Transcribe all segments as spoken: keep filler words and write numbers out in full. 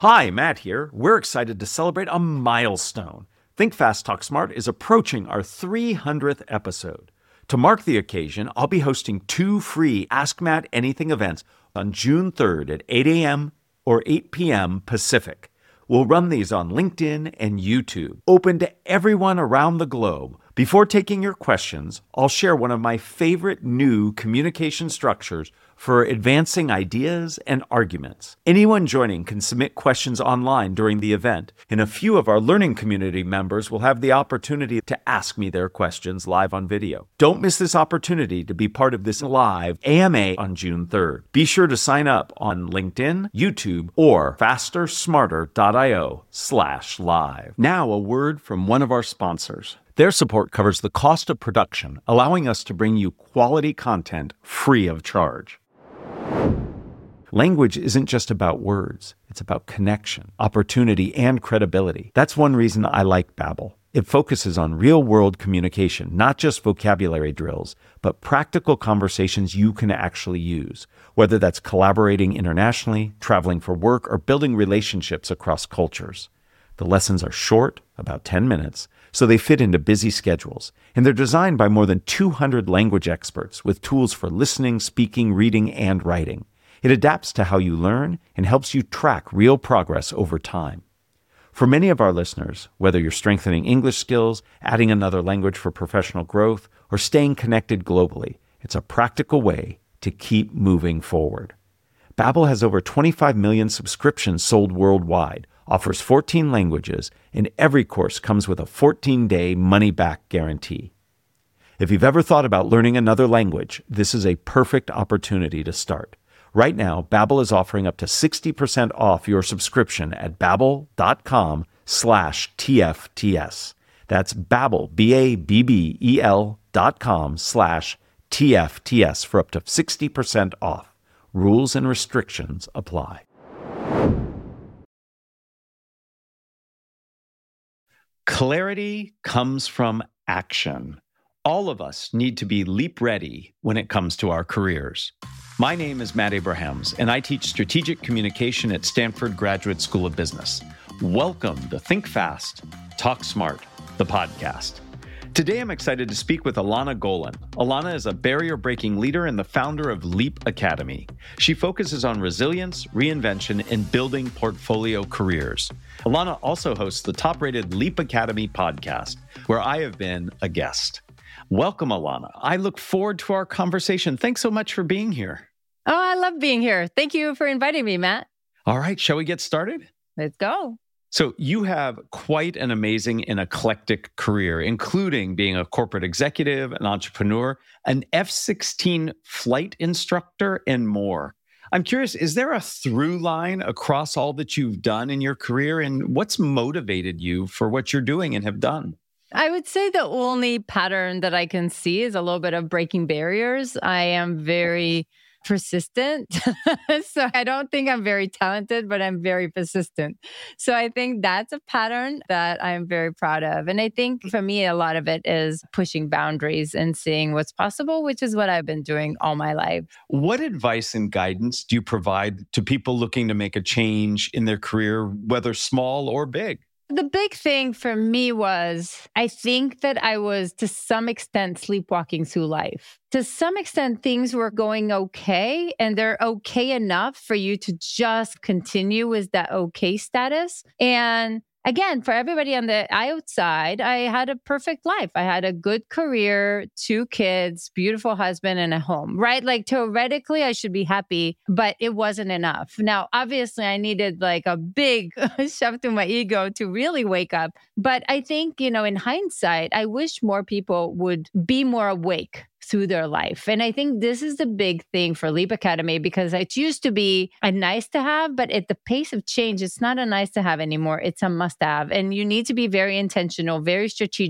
Hi, Matt here. We're excited to celebrate a milestone. Think Fast, Talk Smart is approaching our three hundredth episode. To mark the occasion, I'll be hosting two free Ask Matt Anything events on June third at eight a.m. or eight p.m. Pacific. We'll run these on LinkedIn and YouTube, open to everyone around the globe. Before taking your questions, I'll share one of my favorite new communication structures for advancing ideas and arguments. Anyone joining can submit questions online during the event, and a few of our learning community members will have the opportunity to ask me their questions live on video. Don't miss this opportunity to be part of this live A M A on June third. Be sure to sign up on LinkedIn, YouTube, or fastersmarter.io slash live. Now a word from one of our sponsors. Their support covers the cost of production, allowing us to bring you quality content free of charge. Language isn't just about words. It's about connection, opportunity, and credibility. That's one reason I like Babbel. It focuses on real-world communication, not just vocabulary drills, but practical conversations you can actually use, whether that's collaborating internationally, traveling for work, or building relationships across cultures. The lessons are short, about ten minutes, so they fit into busy schedules, and they're designed by more than two hundred language experts with tools for listening, speaking, reading, and writing. It adapts to how you learn and helps you track real progress over time. For many of our listeners, whether you're strengthening English skills, adding another language for professional growth, or staying connected globally, it's a practical way to keep moving forward. Babbel has over twenty-five million subscriptions sold worldwide, offers fourteen languages, and every course comes with a fourteen-day money-back guarantee. If you've ever thought about learning another language, this is a perfect opportunity to start. Right now, Babbel is offering up to sixty percent off your subscription at babbel.com slash TFTS. That's Babbel, B-A-B-B-E-L dot com slash TFTS for up to sixty percent off. Rules and restrictions apply. Clarity comes from action. All of us need to be leap ready when it comes to our careers. My name is Matt Abrahams, and I teach strategic communication at Stanford Graduate School of Business. Welcome to Think Fast, Talk Smart, the podcast. Today, I'm excited to speak with Ilana Golin. Ilana is a barrier-breaking leader and the founder of Leap Academy. She focuses on resilience, reinvention, and building portfolio careers. Ilana also hosts the top-rated Leap Academy podcast, where I have been a guest. Welcome, Ilana. I look forward to our conversation. Thanks so much for being here. Oh, I love being here. Thank you for inviting me, Matt. All right, shall we get started? Let's go. So you have quite an amazing and eclectic career, including being a corporate executive, an entrepreneur, an F sixteen flight instructor, and more. I'm curious, is there a through line across all that you've done in your career, and what's motivated you for what you're doing and have done? I would say the only pattern that I can see is a little bit of breaking barriers. I am very persistent. So I don't think I'm very talented, but I'm very persistent. So I think that's a pattern that I'm very proud of. And I think for me, a lot of it is pushing boundaries and seeing what's possible, which is what I've been doing all my life. What advice and guidance do you provide to people looking to make a change in their career, whether small or big? The big thing for me was, I think that I was to some extent sleepwalking through life. To some extent, things were going okay, and they're okay enough for you to just continue with that okay status. And again, for everybody on the outside, I had a perfect life. I had a good career, two kids, beautiful husband, and a home, right? Like theoretically, I should be happy, but it wasn't enough. Now, obviously, I needed like a big shove to my ego to really wake up. But I think, you know, in hindsight, I wish more people would be more awake through their life. And I think this is the big thing for Leap Academy, because it used to be a nice to have, but at the pace of change, it's not a nice to have anymore. It's a must have. And you need to be very intentional, very strategic,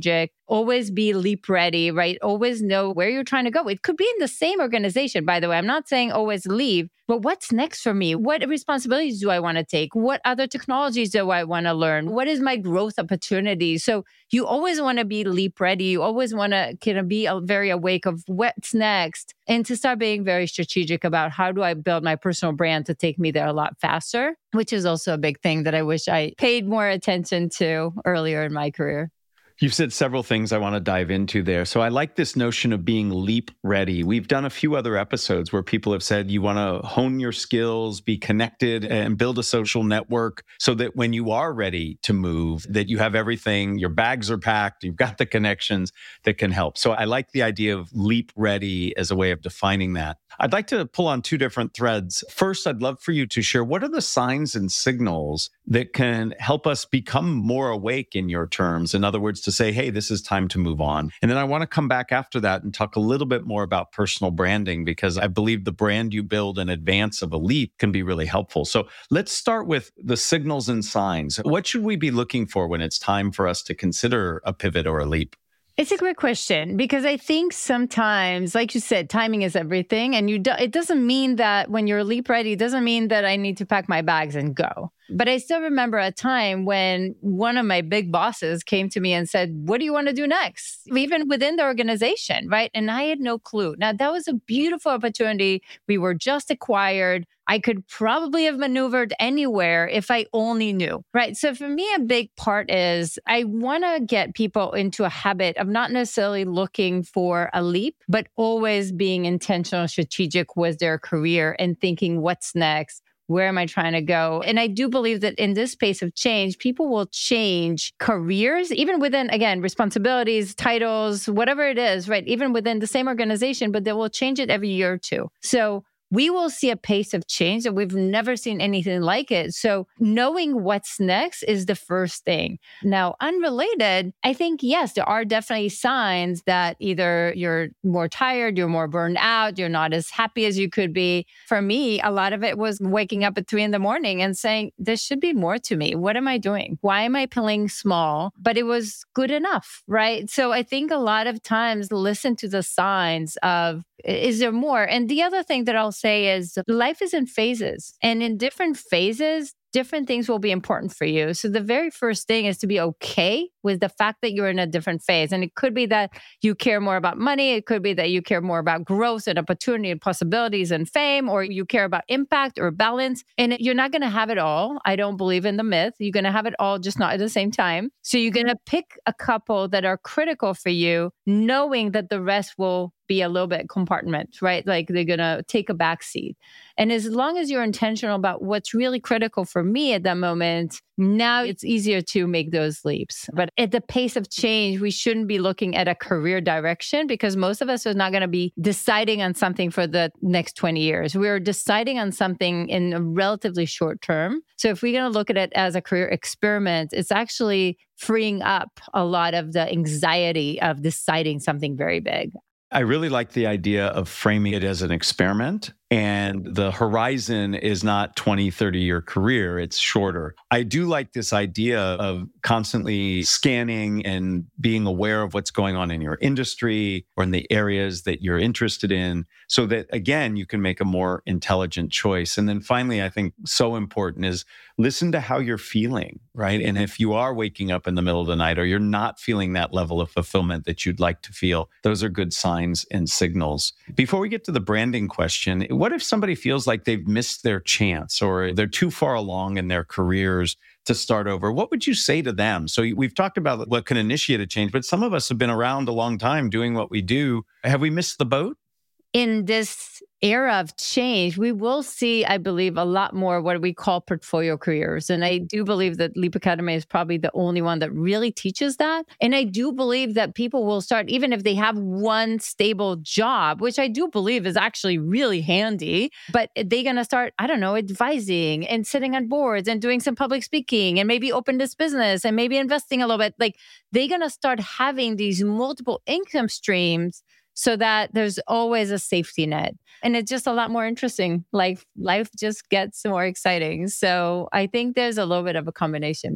always be leap ready, right? Always know where you're trying to go. It could be in the same organization, by the way. I'm not saying always leave, but what's next for me? What responsibilities do I want to take? What other technologies do I want to learn? What is my growth opportunity? So you always want to be leap ready. You always want to kind of be very awake of what's next and to start being very strategic about how do I build my personal brand to take me there a lot faster, which is also a big thing that I wish I paid more attention to earlier in my career. You've said several things I want to dive into there. So I like this notion of being leap ready. We've done a few other episodes where people have said you want to hone your skills, be connected, and build a social network so that when you are ready to move, that you have everything, your bags are packed, you've got the connections that can help. So I like the idea of leap ready as a way of defining that. I'd like to pull on two different threads. First, I'd love for you to share what are the signs and signals that can help us become more awake in your terms. In other words, to say, hey, this is time to move on. And then I want to come back after that and talk a little bit more about personal branding, because I believe the brand you build in advance of a leap can be really helpful. So let's start with the signals and signs. What should we be looking for when it's time for us to consider a pivot or a leap? It's a great question because I think sometimes, like you said, timing is everything. And you do, it doesn't mean that when you're leap ready, it doesn't mean that I need to pack my bags and go. But I still remember a time when one of my big bosses came to me and said, what do you want to do next? Even within the organization, right? And I had no clue. Now, that was a beautiful opportunity. We were just acquired. I could probably have maneuvered anywhere if I only knew, right? So for me, a big part is I want to get people into a habit of not necessarily looking for a leap, but always being intentional, strategic with their career and thinking what's next. Where am I trying to go? And I do believe that in this pace of change, people will change careers, even within, again, responsibilities, titles, whatever it is, right? Even within the same organization, but they will change it every year or two. So we will see a pace of change that we've never seen anything like it. So knowing what's next is the first thing. Now, unrelated, I think, yes, there are definitely signs that either you're more tired, you're more burned out, you're not as happy as you could be. For me, a lot of it was waking up at three in the morning and saying, there should be more to me. What am I doing? Why am I playing small? But it was good enough, right? So I think a lot of times listen to the signs of, is there more? And the other thing that I'll say is life is in phases. And in different phases, different things will be important for you. So the very first thing is to be okay with the fact that you're in a different phase. And it could be that you care more about money. It could be that you care more about growth and opportunity and possibilities and fame, or you care about impact or balance. And you're not going to have it all. I don't believe in the myth. You're going to have it all, just not at the same time. So you're going to pick a couple that are critical for you, knowing that the rest will be a little bit compartment, right? Like they're going to take a back seat. And as long as you're intentional about what's really critical for me at that moment, now it's easier to make those leaps. But at the pace of change, we shouldn't be looking at a career direction because most of us are not going to be deciding on something for the next twenty years. We're deciding on something in a relatively short term. So if we're going to look at it as a career experiment, it's actually freeing up a lot of the anxiety of deciding something very big. I really like the idea of framing it as an experiment. And the horizon is not twenty, thirty year career, it's shorter. I do like this idea of constantly scanning and being aware of what's going on in your industry or in the areas that you're interested in so that, again, you can make a more intelligent choice. And then finally, I think so important is listen to how you're feeling, right? And if you are waking up in the middle of the night or you're not feeling that level of fulfillment that you'd like to feel, those are good signs and signals. Before we get to the branding question, what if somebody feels like they've missed their chance or they're too far along in their careers to start over? What would you say to them? So we've talked about what can initiate a change, but some of us have been around a long time doing what we do. Have we missed the boat? In this era of change, we will see, I believe, a lot more what we call portfolio careers. And I do believe that Leap Academy is probably the only one that really teaches that. And I do believe that people will start, even if they have one stable job, which I do believe is actually really handy, but they're going to start, I don't know, advising and sitting on boards and doing some public speaking and maybe open this business and maybe investing a little bit. Like they're going to start having these multiple income streams so that there's always a safety net. And it's just a lot more interesting. Life, life just gets more exciting. So I think there's a little bit of a combination, Matt.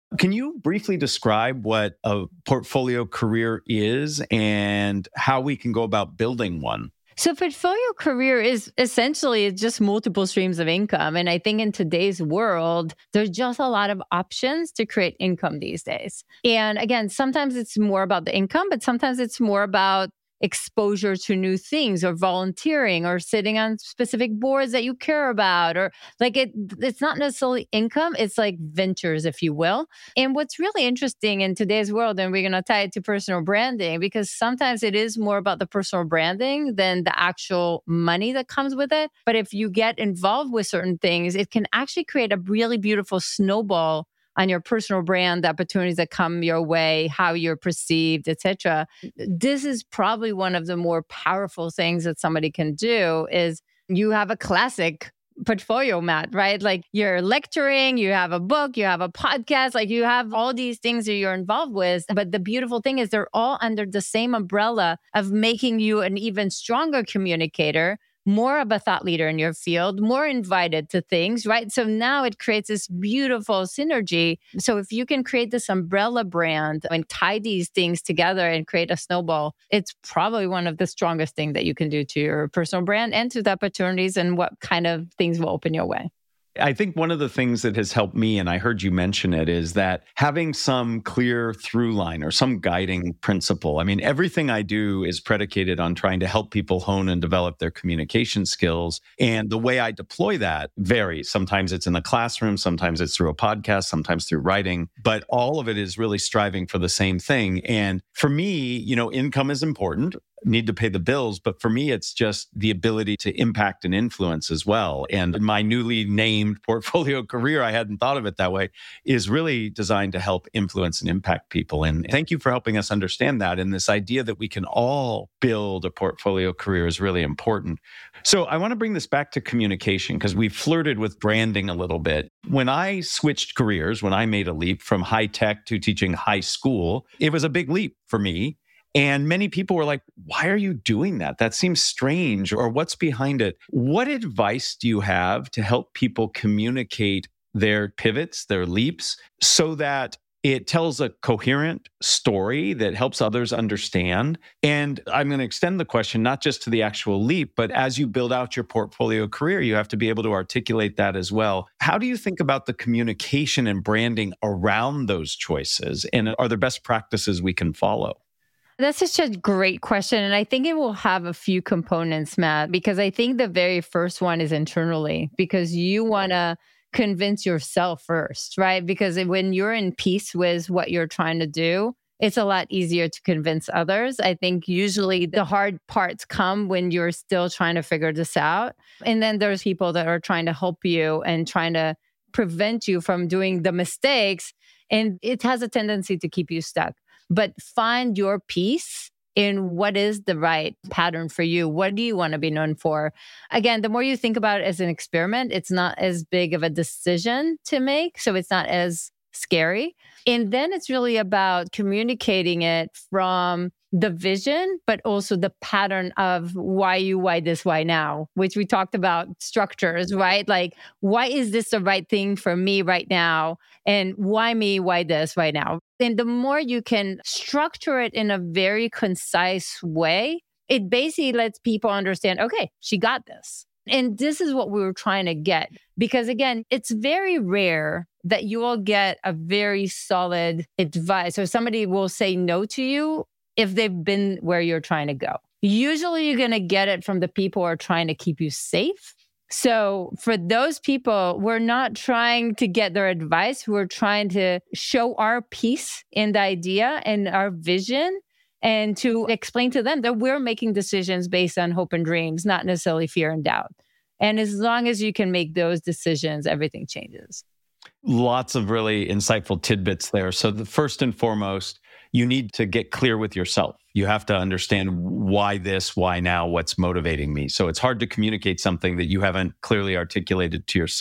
Can you briefly describe what a portfolio career is and how we can go about building one? So portfolio career is essentially just multiple streams of income. And I think in today's world, there's just a lot of options to create income these days. And again, sometimes it's more about the income, but sometimes it's more about exposure to new things or volunteering or sitting on specific boards that you care about, or like it it's not necessarily income, it's like ventures, if you will. And what's really interesting in today's world, and we're going to tie it to personal branding, because sometimes it is more about the personal branding than the actual money that comes with it. But if you get involved with certain things, it can actually create a really beautiful snowball on your personal brand, the opportunities that come your way, how you're perceived, et cetera. This is probably one of the more powerful things that somebody can do is you have a classic portfolio, Matt, right? Like you're lecturing, you have a book, you have a podcast, like you have all these things that you're involved with. But the beautiful thing is they're all under the same umbrella of making you an even stronger communicator, more of a thought leader in your field, more invited to things, right? So now it creates this beautiful synergy. So if you can create this umbrella brand and tie these things together and create a snowball, it's probably one of the strongest things that you can do to your personal brand and to the opportunities and what kind of things will open your way. I think one of the things that has helped me, and I heard you mention it, is that having some clear through line or some guiding principle. I mean, everything I do is predicated on trying to help people hone and develop their communication skills. And the way I deploy that varies. Sometimes it's in the classroom, sometimes it's through a podcast, sometimes through writing, but all of it is really striving for the same thing. And for me, you know, income is important. Need to pay the bills. But for me, it's just the ability to impact and influence as well. And my newly named portfolio career, I hadn't thought of it that way, is really designed to help influence and impact people. And thank you for helping us understand that. And this idea that we can all build a portfolio career is really important. So I want to bring this back to communication because we flirted with branding a little bit. When I switched careers, when I made a leap from high tech to teaching high school, it was a big leap for me. And many people were like, why are you doing that? That seems strange, or what's behind it? What advice do you have to help people communicate their pivots, their leaps, so that it tells a coherent story that helps others understand? And I'm going to extend the question, not just to the actual leap, but as you build out your portfolio career, you have to be able to articulate that as well. How do you think about the communication and branding around those choices? And are there best practices we can follow? That's such a great question. And I think it will have a few components, Matt, because I think the very first one is internally, because you want to convince yourself first, right? Because when you're in peace with what you're trying to do, it's a lot easier to convince others. I think usually the hard parts come when you're still trying to figure this out. And then there's people that are trying to help you and trying to prevent you from doing the mistakes. And it has a tendency to keep you stuck. But find your peace in what is the right pattern for you. What do you want to be known for? Again, the more you think about it as an experiment, it's not as big of a decision to make. So it's not as scary. And then it's really about communicating it from the vision, but also the pattern of why you, why this, why now, which we talked about structures, right? Like, why is this the right thing for me right now? And why me, why this right now? And the more you can structure it in a very concise way, it basically lets people understand, okay, she got this. And this is what we were trying to get. Because again, it's very rare that you will get a very solid advice or somebody will say no to you if they've been where you're trying to go. Usually you're going to get it from the people who are trying to keep you safe. So for those people, we're not trying to get their advice. We're trying to show our peace in the idea and our vision, and to explain to them that we're making decisions based on hope and dreams, not necessarily fear and doubt. And as long as you can make those decisions, everything changes. Lots of really insightful tidbits there. So the first and foremost, you need to get clear with yourself. You have to understand why this, why now, what's motivating me. So it's hard to communicate something that you haven't clearly articulated to yourself.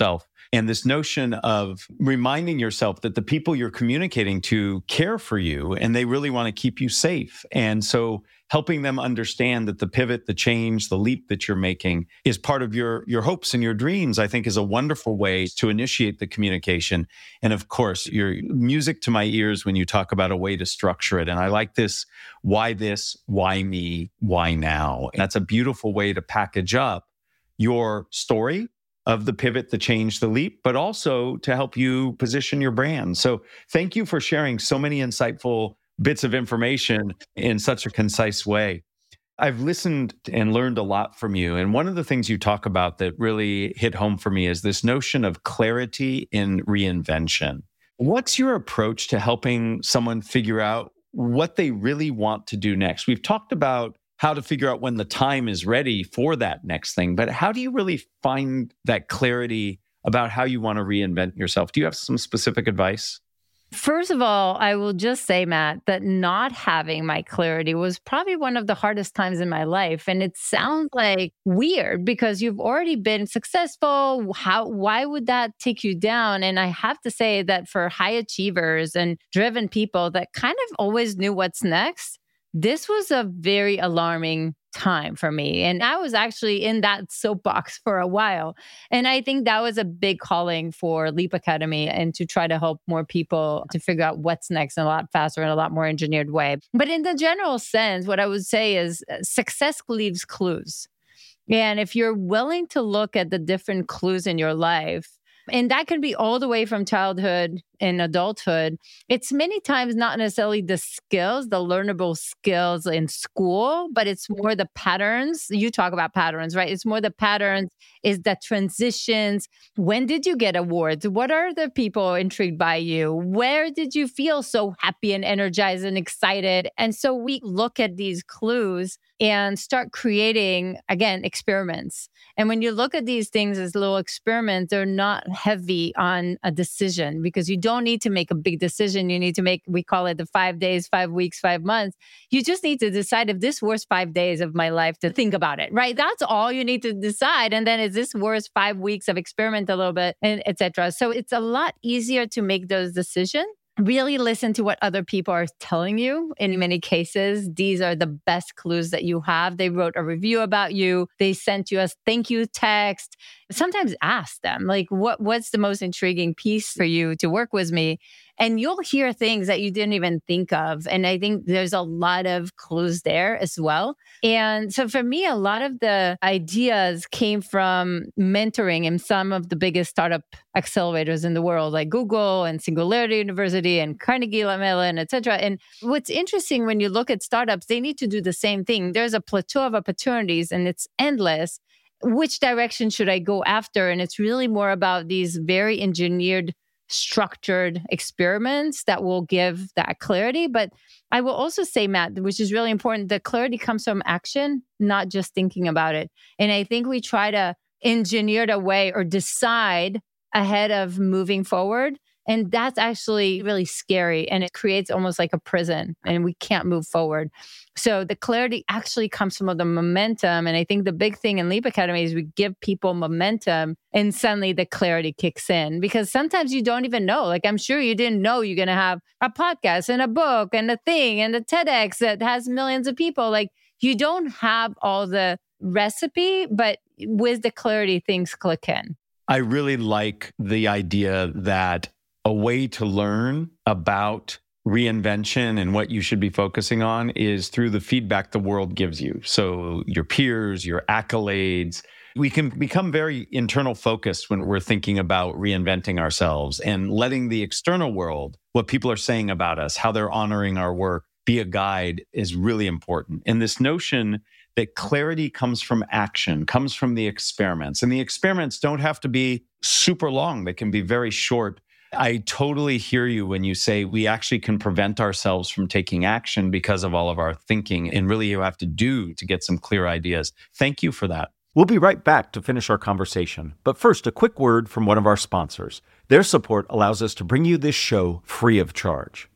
And this notion of reminding yourself that the people you're communicating to care for you and they really want to keep you safe. And so helping them understand that the pivot, the change, the leap that you're making is part of your, your hopes and your dreams, I think is a wonderful way to initiate the communication. And of course, your music to my ears when you talk about a way to structure it. And I like this, why this, why me, why now? And that's a beautiful way to package up your story of the pivot, the change, the leap, but also to help you position your brand. So thank you for sharing so many insightful bits of information in such a concise way. I've listened and learned a lot from you. And one of the things you talk about that really hit home for me is this notion of clarity in reinvention. What's your approach to helping someone figure out what they really want to do next? We've talked about how to figure out when the time is ready for that next thing, but how do you really find that clarity about how you want to reinvent yourself? Do you have some specific advice? First of all, I will just say, Matt, that not having my clarity was probably one of the hardest times in my life. And it sounds like weird because you've already been successful. How, why would that take you down? And I have to say that for high achievers and driven people that kind of always knew what's next, this was a very alarming time for me. And I was actually in that soapbox for a while. And I think that was a big calling for Leap Academy and to try to help more people to figure out what's next in a lot faster and a lot more engineered way. But in the general sense, what I would say is success leaves clues. And if you're willing to look at the different clues in your life, and that can be all the way from childhood and adulthood. It's many times not necessarily the skills, the learnable skills in school, but it's more the patterns. You talk about patterns, right? It's more the patterns, is the transitions. When did you get awards? What are the people intrigued by you? Where did you feel so happy and energized and excited? And so we look at these clues and start creating, again, experiments. And when you look at these things as little experiments, they're not heavy on a decision because you don't need to make a big decision. You need to make, we call it the five days, five weeks, five months. You just need to decide if this was five days of my life to think about it, right? That's all you need to decide. And then is this worth five weeks of experiment a little bit, and et cetera. So it's a lot easier to make those decisions. Really listen to what other people are telling you. In many cases, these are the best clues that you have. They wrote a review about you. They sent you a thank you text. Sometimes ask them, like, what, what's the most intriguing piece for you to work with me? And you'll hear things that you didn't even think of. And I think there's a lot of clues there as well. And so for me, a lot of the ideas came from mentoring in some of the biggest startup accelerators in the world, like Google and Singularity University and Carnegie Mellon, et cetera. And what's interesting when you look at startups, they need to do the same thing. There's a plateau of opportunities and it's endless. Which direction should I go after? And it's really more about these very engineered, structured experiments that will give that clarity. But I will also say, Matt, which is really important, the clarity comes from action, not just thinking about it. And I think we try to engineer it away or decide ahead of moving forward. And that's actually really scary. And it creates almost like a prison and we can't move forward. So the clarity actually comes from the momentum. And I think the big thing in Leap Academy is we give people momentum and suddenly the clarity kicks in. Because sometimes you don't even know. Like I'm sure you didn't know you're going to have a podcast and a book and a thing and a TEDx that has millions of people. Like you don't have all the recipe, but with the clarity, things click in. I really like the idea that a way to learn about reinvention and what you should be focusing on is through the feedback the world gives you. So your peers, your accolades. We can become very internal focused when we're thinking about reinventing ourselves and letting the external world, what people are saying about us, how they're honoring our work, be a guide is really important. And this notion that clarity comes from action, comes from the experiments. And the experiments don't have to be super long. They can be very short. I totally hear you when you say we actually can prevent ourselves from taking action because of all of our thinking and really you have to do to get some clear ideas. Thank you for that. We'll be right back to finish our conversation. But first, a quick word from one of our sponsors. Their support allows us to bring you this show free of charge.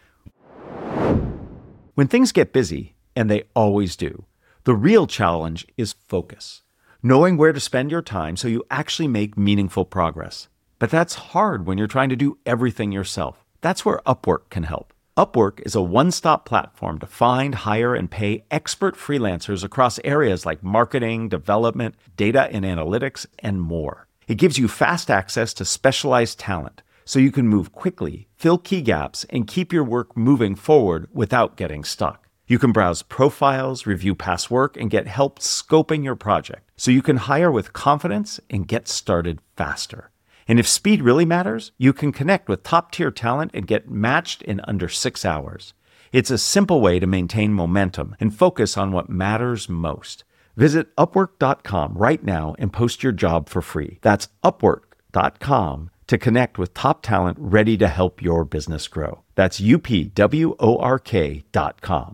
When things get busy, and they always do, the real challenge is focus. Knowing where to spend your time so you actually make meaningful progress. But that's hard when you're trying to do everything yourself. That's where Upwork can help. Upwork is a one-stop platform to find, hire, and pay expert freelancers across areas like marketing, development, data and analytics, and more. It gives you fast access to specialized talent, so you can move quickly, fill key gaps, and keep your work moving forward without getting stuck. You can browse profiles, review past work, and get help scoping your project, so you can hire with confidence and get started faster. And if speed really matters, you can connect with top-tier talent and get matched in under six hours. It's a simple way to maintain momentum and focus on what matters most. Visit upwork dot com right now and post your job for free. That's upwork dot com to connect with top talent ready to help your business grow. That's U P W O R K dot com.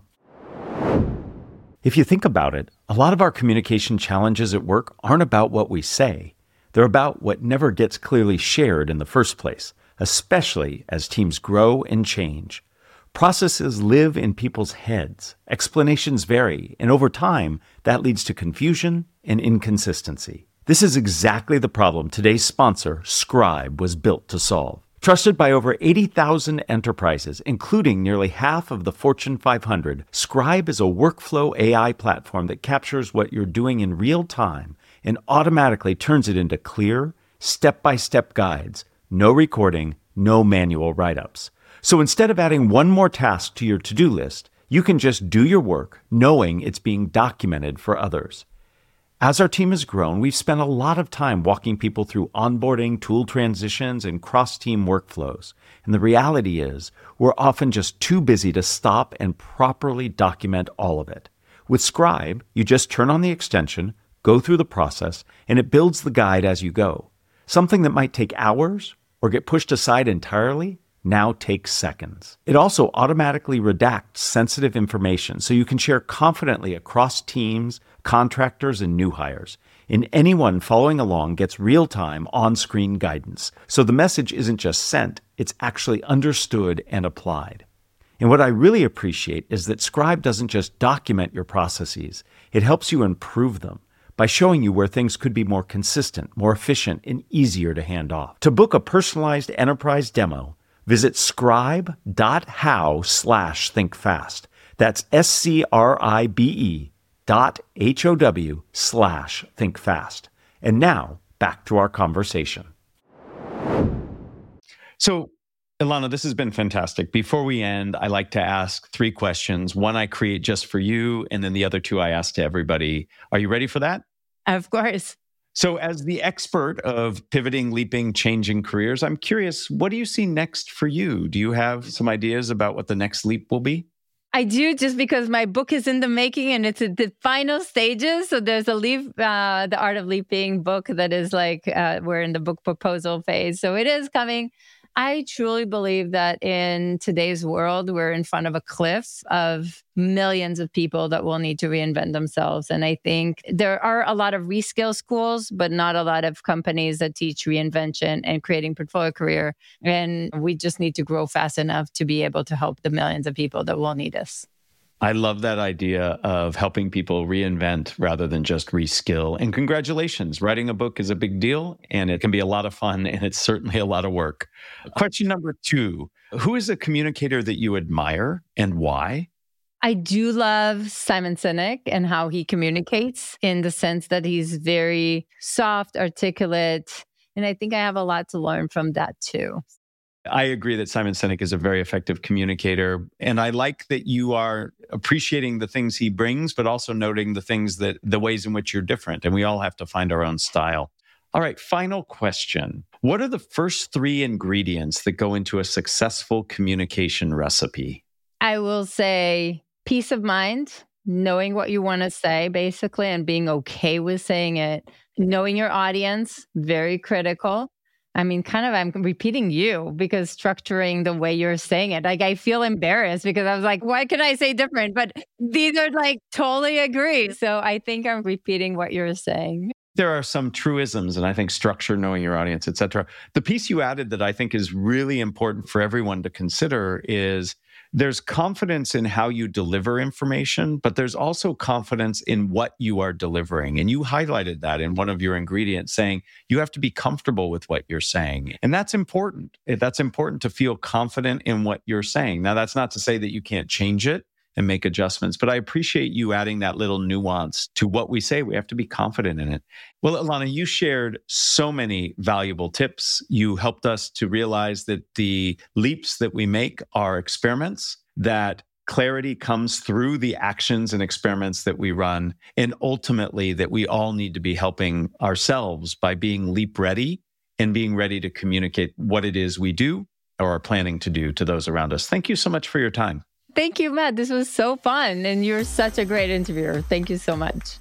If you think about it, a lot of our communication challenges at work aren't about what we say. They're about what never gets clearly shared in the first place, especially as teams grow and change. Processes live in people's heads, explanations vary, and over time, that leads to confusion and inconsistency. This is exactly the problem today's sponsor, Scribe, was built to solve. Trusted by over eighty thousand enterprises, including nearly half of the Fortune five hundred, Scribe is a workflow A I platform that captures what you're doing in real time and automatically turns it into clear, step-by-step guides. No recording, no manual write-ups. So instead of adding one more task to your to-do list, you can just do your work knowing it's being documented for others. As our team has grown, we've spent a lot of time walking people through onboarding, tool transitions, and cross-team workflows. And the reality is, we're often just too busy to stop and properly document all of it. With Scribe, you just turn on the extension, go through the process, and it builds the guide as you go. Something that might take hours or get pushed aside entirely now takes seconds. It also automatically redacts sensitive information so you can share confidently across teams, contractors, and new hires. And anyone following along gets real-time on-screen guidance. So the message isn't just sent, it's actually understood and applied. And what I really appreciate is that Scribe doesn't just document your processes, it helps you improve them by showing you where things could be more consistent, more efficient, and easier to hand off. To book a personalized enterprise demo, visit scribe.how slash thinkfast. That's S-C-R-I-B-E dot H-O-W slash thinkfast. And now, back to our conversation. So, Ilana, this has been fantastic. Before we end, I like to ask three questions. One I create just for you, and then the other two I ask to everybody. Are you ready for that? Of course. So as the expert of pivoting, leaping, changing careers, I'm curious, what do you see next for you? Do you have some ideas about what the next leap will be? I do, just because my book is in the making and it's at the final stages. So there's a leap, uh, the Art of Leaping book that is like, uh, we're in the book proposal phase. So it is coming. I truly believe that in today's world, we're in front of a cliff of millions of people that will need to reinvent themselves. And I think there are a lot of reskill schools, but not a lot of companies that teach reinvention and creating portfolio career. And we just need to grow fast enough to be able to help the millions of people that will need us. I love that idea of helping people reinvent rather than just reskill. And congratulations, writing a book is a big deal and it can be a lot of fun and it's certainly a lot of work. Question number two, who is a communicator that you admire and why? I do love Simon Sinek and how he communicates, in the sense that he's very soft, articulate, and I think I have a lot to learn from that too. I agree that Simon Sinek is a very effective communicator. And I like that you are appreciating the things he brings, but also noting the things that the ways in which you're different. And we all have to find our own style. All right, final question. What are the first three ingredients that go into a successful communication recipe? I will say peace of mind, knowing what you want to say, basically, and being okay with saying it. Knowing your audience, very critical. I mean, kind of, I'm repeating you because structuring the way you're saying it, like I feel embarrassed because I was like, what can I say different? But these are like totally agree. So I think I'm repeating what you're saying. there are some truisms, and I think structure, knowing your audience, et cetera. The piece you added that I think is really important for everyone to consider is there's confidence in how you deliver information, but there's also confidence in what you are delivering. And you highlighted that in one of your ingredients, saying you have to be comfortable with what you're saying. And that's important. That's important to feel confident in what you're saying. Now, that's not to say that you can't change it and make adjustments. But I appreciate you adding that little nuance to what we say. We have to be confident in it. Well, Ilana, you shared so many valuable tips. You helped us to realize that the leaps that we make are experiments, that clarity comes through the actions and experiments that we run, and ultimately that we all need to be helping ourselves by being leap ready and being ready to communicate what it is we do or are planning to do to those around us. Thank you so much for your time. Thank you, Matt. This was so fun. And you're such a great interviewer. Thank you so much.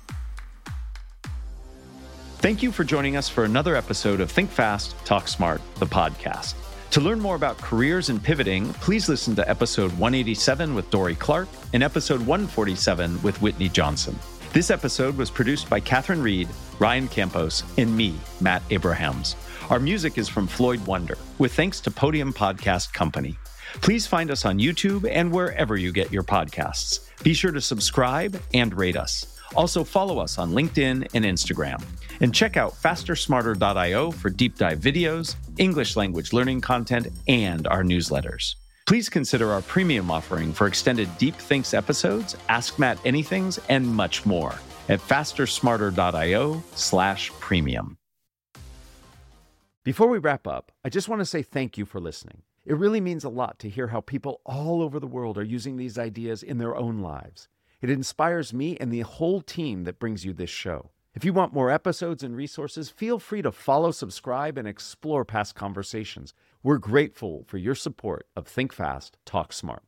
Thank you for joining us for another episode of Think Fast, Talk Smart, the podcast. To learn more about careers and pivoting, please listen to episode one eighty-seven with Dory Clark and episode one forty-seven with Whitney Johnson. This episode was produced by Catherine Reed, Ryan Campos, and me, Matt Abrahams. Our music is from Floyd Wonder, with thanks to Podium Podcast Company. Please find us on YouTube and wherever you get your podcasts. Be sure to subscribe and rate us. Also follow us on LinkedIn and Instagram. And check out faster smarter dot io for deep dive videos, English language learning content, and our newsletters. Please consider our premium offering for extended Deep Thinks episodes, Ask Matt Anythings, and much more at faster smarter dot io slash premium. Before we wrap up, I just want to say thank you for listening. It really means a lot to hear how people all over the world are using these ideas in their own lives. It inspires me and the whole team that brings you this show. If you want more episodes and resources, feel free to follow, subscribe, and explore past conversations. We're grateful for your support of Think Fast, Talk Smart.